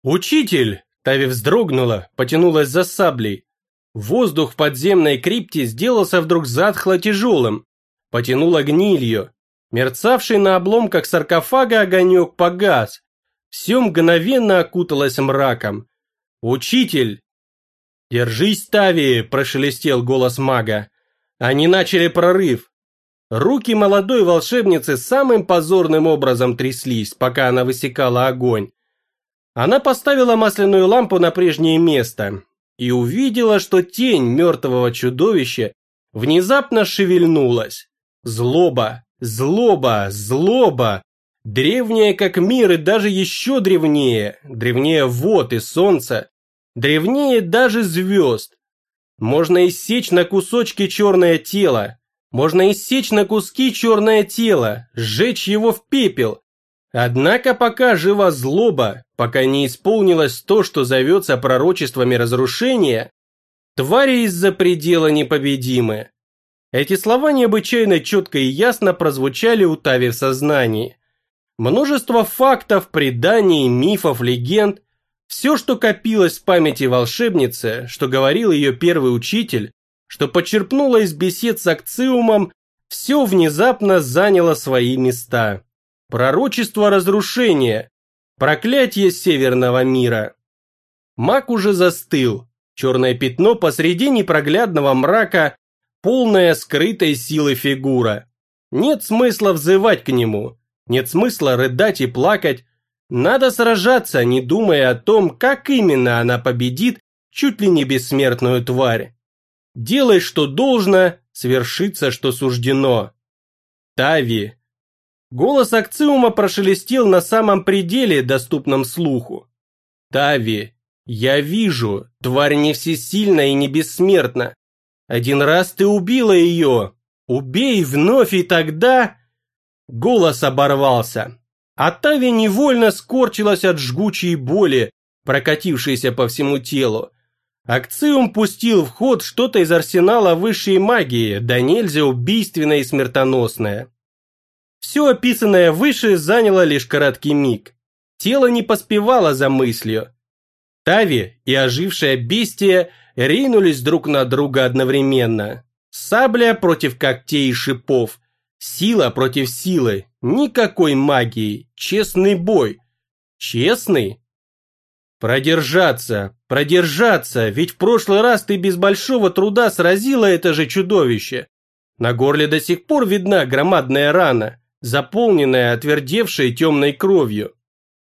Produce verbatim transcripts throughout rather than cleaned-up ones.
«Учитель!» – Тави вздрогнула, потянулась за саблей. Воздух в подземной крипте сделался вдруг затхло тяжелым. Потянуло гнилью. Мерцавший на обломках саркофага огонек погас. Все мгновенно окуталось мраком. «Учитель!» «Держись, Тави!» – прошелестел голос мага. Они начали прорыв. Руки молодой волшебницы самым позорным образом тряслись, пока она высекала огонь. Она поставила масляную лампу на прежнее место и увидела, что тень мертвого чудовища внезапно шевельнулась. Злоба, злоба, злоба, древняя как мир и даже еще древнее, древнее вод и солнца, древнее даже звезд. Можно иссечь на кусочки черное тело, можно иссечь на куски черное тело, сжечь его в пепел. Однако пока жива злоба, пока не исполнилось то, что зовется пророчествами разрушения, твари из-за предела непобедимы. Эти слова необычайно четко и ясно прозвучали у Тави в сознании. Множество фактов, преданий, мифов, легенд, все, что копилось в памяти волшебницы, что говорил ее первый учитель, что почерпнуло из бесед с Акциумом, все внезапно заняло свои места. Пророчество разрушения, проклятие северного мира. Маг уже застыл, черное пятно посреди непроглядного мрака, полная скрытой силы фигура. Нет смысла взывать к нему, нет смысла рыдать и плакать. Надо сражаться, не думая о том, как именно она победит чуть ли не бессмертную тварь. Делай, что должно, свершится, что суждено. Тави. Голос Акциума прошелестел на самом пределе, доступном слуху. Тави, я вижу, тварь не всесильна и не бессмертна. Один раз ты убила ее. Убей вновь, и тогда... Голос оборвался. А Тави невольно скорчилась от жгучей боли, прокатившейся по всему телу. Акциум пустил в ход что-то из арсенала высшей магии, да нельзя убийственное и смертоносное. Все описанное выше заняло лишь короткий миг. Тело не поспевало за мыслью. Тави и ожившее бестия ринулись друг на друга одновременно. Сабля против когтей и шипов. Сила против силы. Никакой магии. Честный бой. Честный? Продержаться, продержаться, ведь в прошлый раз ты без большого труда сразила это же чудовище. На горле до сих пор видна громадная рана, заполненная отвердевшей темной кровью.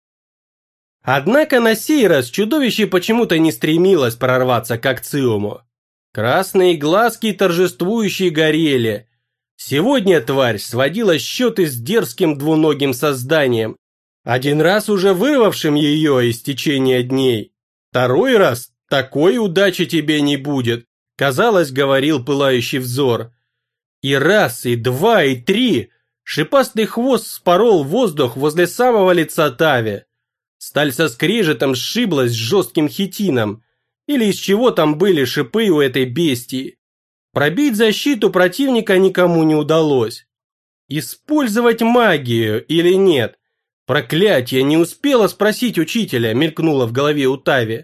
Однако на сей раз чудовище почему-то не стремилось прорваться к Акциуму. Красные глазки торжествующие горели. Сегодня тварь сводила счеты с дерзким двуногим созданием, один раз уже вырвавшим ее из течения дней. Второй раз такой удачи тебе не будет, казалось, говорил пылающий взор. И раз, и два, и три шипастый хвост спорол воздух возле самого лица Тави. Сталь со скрежетом сшиблась с жестким хитином, или из чего там были шипы у этой бестии. Пробить защиту противника никому не удалось. Использовать магию или нет? Проклятье, не успела спросить учителя, мелькнуло в голове у Тави.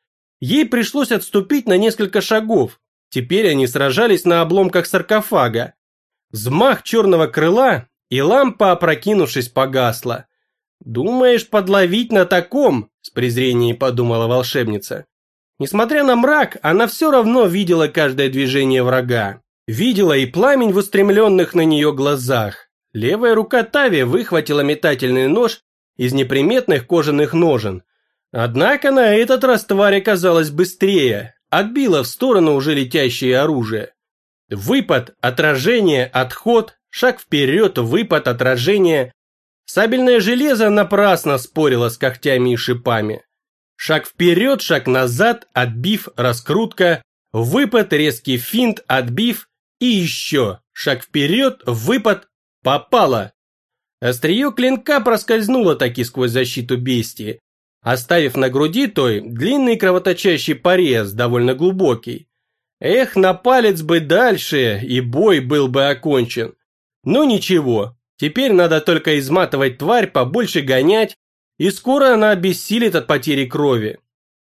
Ей пришлось отступить на несколько шагов. Теперь они сражались на обломках саркофага. Взмах черного крыла, и лампа, опрокинувшись, погасла. «Думаешь, подловить на таком?» – с презрением подумала волшебница. Несмотря на мрак, она все равно видела каждое движение врага. Видела и пламень в устремленных на нее глазах. Левая рука Тави выхватила метательный нож из неприметных кожаных ножен. Однако на этот раз тварь оказалась быстрее, отбила в сторону уже летящее оружие. Выпад, отражение, отход, шаг вперед, выпад, отражение. Сабельное железо напрасно спорило с когтями и шипами. Шаг вперед, шаг назад, отбив, раскрутка, выпад, резкий финт, отбив и еще. Шаг вперед, выпад, попало. Острие клинка проскользнуло таки сквозь защиту бестии, оставив на груди той длинный кровоточащий порез, довольно глубокий. Эх, на палец бы дальше, и бой был бы окончен. Но ничего, теперь надо только изматывать тварь, побольше гонять и скоро она обессилит от потери крови.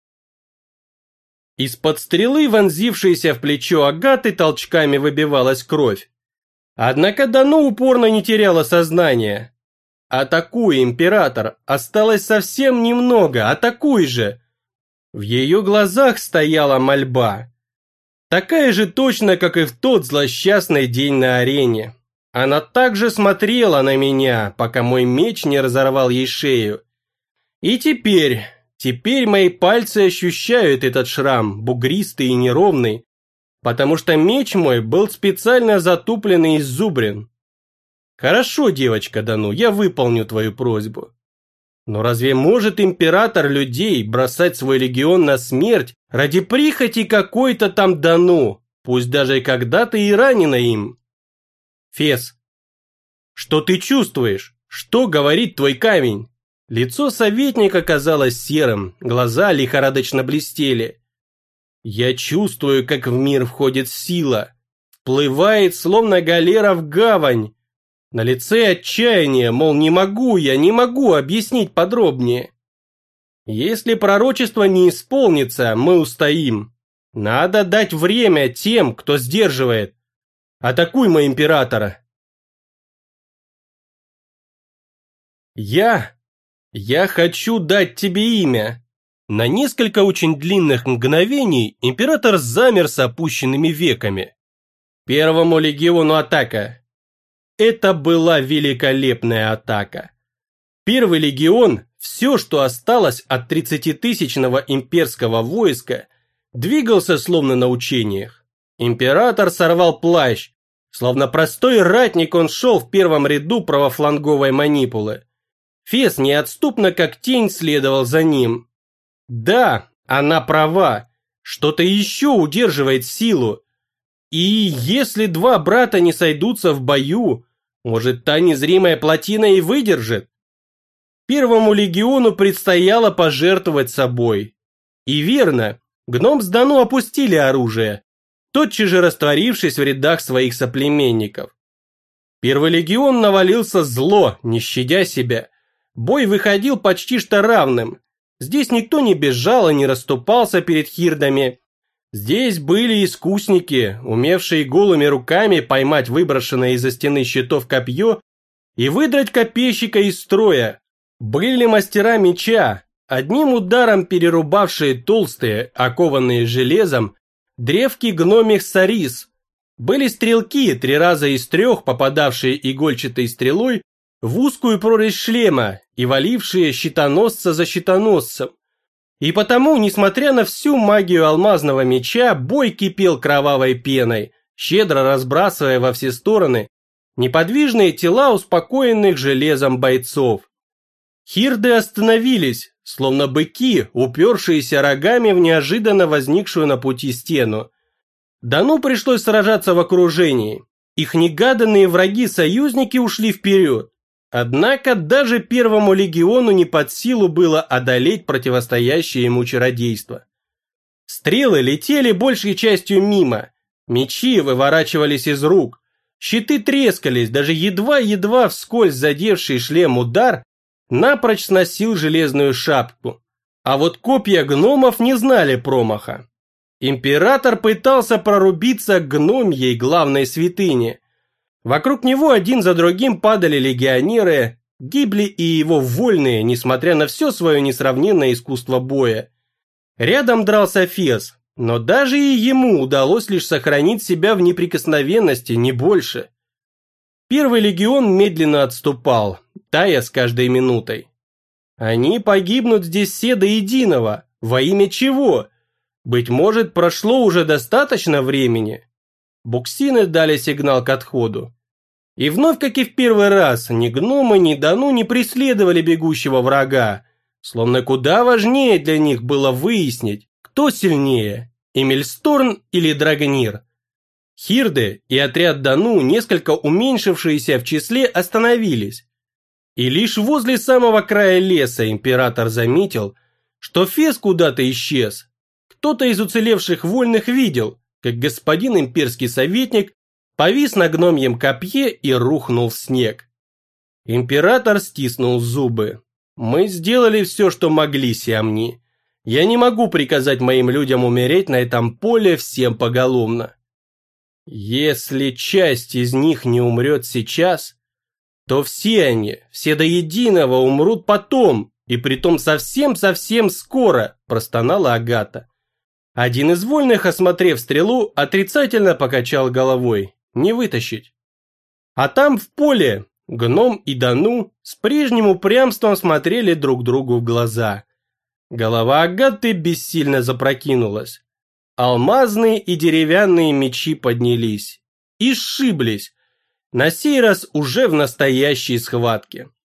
Из-под стрелы, вонзившейся в плечо Агаты, толчками выбивалась кровь. Однако Дану упорно не теряла сознание. «Атакуй, император! Осталось совсем немного! Атакуй же!» В ее глазах стояла мольба. Такая же точно, как и в тот злосчастный день на арене. Она также смотрела на меня, пока мой меч не разорвал ей шею. И теперь, теперь мои пальцы ощущают этот шрам, бугристый и неровный, потому что меч мой был специально затуплен и иззубрен. Хорошо, девочка Дану, я выполню твою просьбу. Но разве может император людей бросать свой легион на смерть ради прихоти какой-то там Дану, пусть даже и когда-то и ранена им? Фес, что ты чувствуешь? Что говорит твой камень? Лицо советника казалось серым, глаза лихорадочно блестели. Я чувствую, как в мир входит сила, вплывает, словно галера в гавань. На лице отчаяние, мол, не могу я, не могу объяснить подробнее. Если пророчество не исполнится, мы устоим. Надо дать время тем, кто сдерживает. Атакуй, мой императора. Я... я хочу дать тебе имя. На несколько очень длинных мгновений император замер с опущенными веками. Первому легиону атака. Это была великолепная атака. Первый легион, все, что осталось от тридцатитысячного имперского войска, двигался словно на учениях. Император сорвал плащ, словно простой ратник он шел в первом ряду правофланговой манипулы. Фес неотступно как тень следовал за ним. Да, она права, что-то еще удерживает силу. И если два брата не сойдутся в бою, может, та незримая плотина и выдержит? Первому легиону предстояло пожертвовать собой. И верно, гном с Дану опустили оружие, тотчас же растворившись в рядах своих соплеменников. Первый легион навалился зло, не щадя себя. Бой выходил почти что равным. Здесь никто не бежал и не расступался перед хирдами. Здесь были искусники, умевшие голыми руками поймать выброшенное из-за стены щитов копье и выдрать копейщика из строя. Были мастера меча, одним ударом перерубавшие толстые, окованные железом, древки гномих сарис. Были стрелки, три раза из трех попадавшие игольчатой стрелой в узкую прорезь шлема и валившие щитоносца за щитоносцем. И потому, несмотря на всю магию алмазного меча, бой кипел кровавой пеной, щедро разбрасывая во все стороны неподвижные тела успокоенных железом бойцов. Хирды остановились, словно быки, упершиеся рогами в неожиданно возникшую на пути стену. Дану пришлось сражаться в окружении. Их негаданные враги-союзники ушли вперед. Однако даже первому легиону не под силу было одолеть противостоящее ему чародейство. Стрелы летели большей частью мимо, мечи выворачивались из рук, щиты трескались, даже едва-едва вскользь задевший шлем удар напрочь сносил железную шапку. А вот копья гномов не знали промаха. Император пытался прорубиться к гномьей главной святыне. Вокруг него один за другим падали легионеры, гибли и его вольные, несмотря на все свое несравненное искусство боя. Рядом дрался Фес, но даже и ему удалось лишь сохранить себя в неприкосновенности, не больше. Первый легион медленно отступал, тая с каждой минутой. Они погибнут здесь все до единого, во имя чего? Быть может, прошло уже достаточно времени? Буксины дали сигнал к отходу. И вновь, как и в первый раз, ни гномы, ни Дану не преследовали бегущего врага, словно куда важнее для них было выяснить, кто сильнее, Эмильсторн или Драгонир. Хирды и отряд Дану, несколько уменьшившиеся в числе, остановились. И лишь возле самого края леса император заметил, что Фес куда-то исчез. Кто-то из уцелевших вольных видел, как господин имперский советник повис на гномьем копье и рухнул в снег. Император стиснул зубы. Мы сделали все, что могли, Сиамни. Я не могу приказать моим людям умереть на этом поле всем поголовно. Если часть из них не умрет сейчас, то все они, все до единого, умрут потом, и притом совсем-совсем скоро, простонала Агата. Один из вольных, осмотрев стрелу, отрицательно покачал головой. Не вытащить. А там в поле гном и Дану с прежним упрямством смотрели друг другу в глаза. Голова Агаты бессильно запрокинулась. Алмазные и деревянные мечи поднялись и сшиблись, на сей раз уже в настоящей схватке.